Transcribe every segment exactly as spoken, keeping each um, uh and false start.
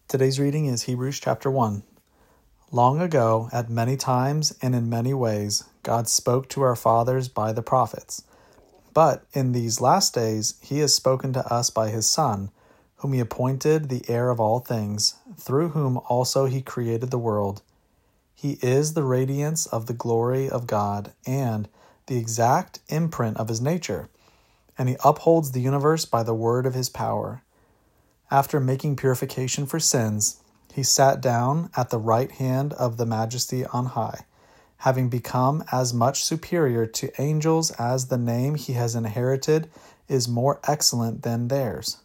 Today's reading is Hebrews chapter one. Long ago, at many times and in many ways, God spoke to our fathers by the prophets. But in these last days, he has spoken to us by his Son, whom he appointed the heir of all things, through whom also he created the world. He is the radiance of the glory of God and the exact imprint of his nature, and he upholds the universe by the word of his power. After making purification for sins, he sat down at the right hand of the Majesty on high, having become as much superior to angels as the name he has inherited is more excellent than theirs.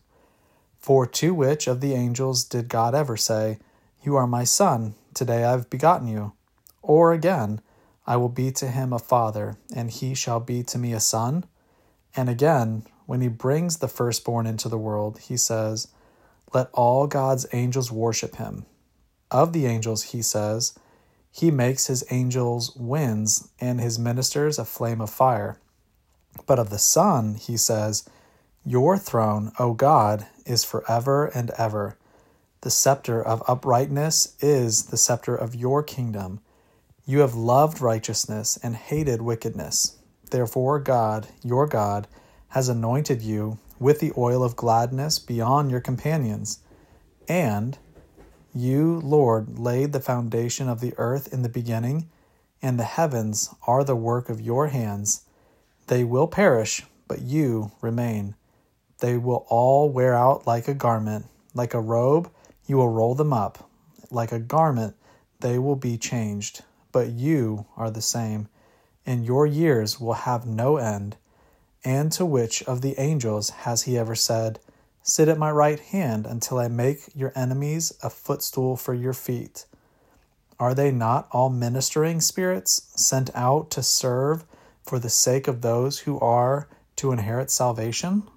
For to which of the angels did God ever say, "You are my son, today I have begotten you"? Or again, "I will be to him a father, and he shall be to me a son"? And again, when he brings the firstborn into the world, he says, "Let all God's angels worship him." Of the angels, he says, "He makes his angels winds and his ministers a flame of fire." But of the Son, he says, "Your throne, O God, is forever and ever. The scepter of uprightness is the scepter of your kingdom. You have loved righteousness and hated wickedness. Therefore God, your God, has anointed you with the oil of gladness beyond your companions. And you, Lord, laid the foundation of the earth in the beginning, and the heavens are the work of your hands. They will perish, but you remain. They will all wear out like a garment. Like a robe, you will roll them up. Like a garment, they will be changed. But you are the same, and your years will have no end. And to which of the angels has he ever said, "Sit at my right hand until I make your enemies a footstool for your feet"? Are they not all ministering spirits sent out to serve for the sake of those who are to inherit salvation?